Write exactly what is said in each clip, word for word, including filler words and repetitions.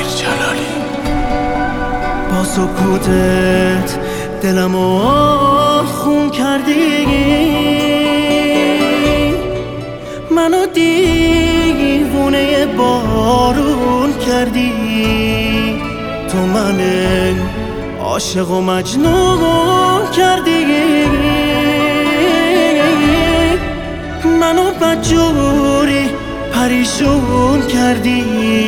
جلالی. با سکوتت دلمو خون کردی، منو دیوونه بارون کردی. تو من عاشق و مجنون کردی، منو بدجوری پریشون کردی.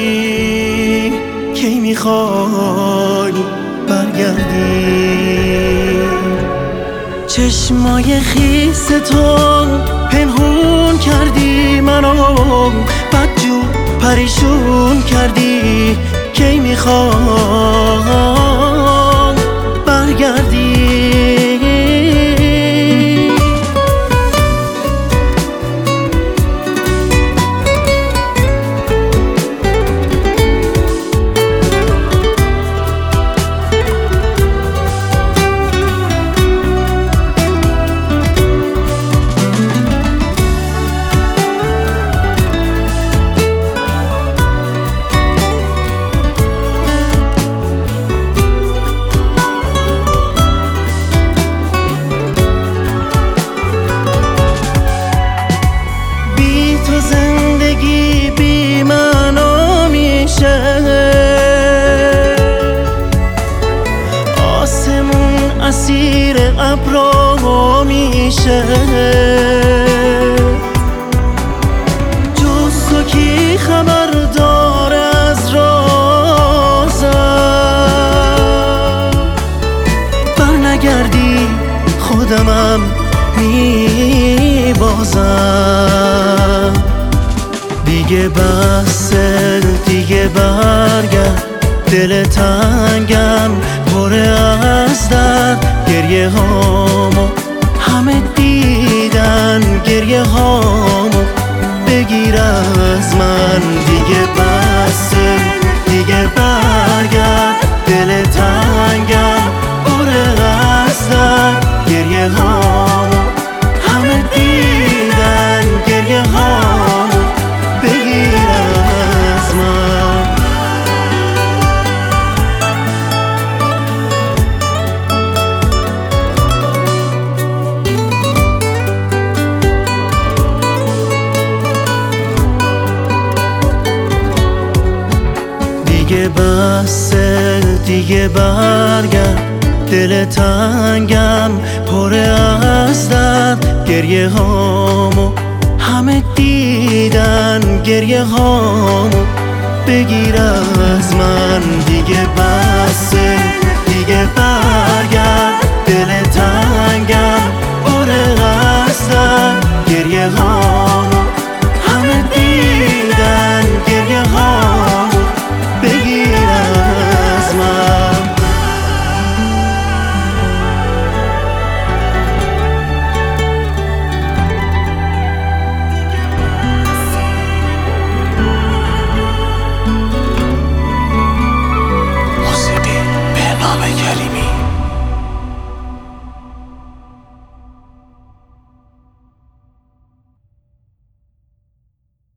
کی میخوای برگردی؟ چشمای خیس تو پنهون کردی، منو بدجور پریشون کردی. کی میخوای برگردی؟ زندگی بی معنا میشه، آسمون اسیر ابرا میشه. جز تو کی خبر داره از رازم؟ برنگردی خودمم میبازم. دیگه بسه دیگه برگرد، دل تنگم پر از درد. گریه هامو همه دیدن، گریه هامو بگیر از من. دیگه بسه دیگه برگرد، دل تنگم پر از درد. گریه هامو همه دیدن، گریه هامو بگیر از من. دیگه بسه دیگه برگرد، دل تنگم پر از درد. گریه هامو همه دیدن، گریه هامو بگیر از من. دیگه بسه دیگه برگرد، دل تنگم پر از درد. گریه هامو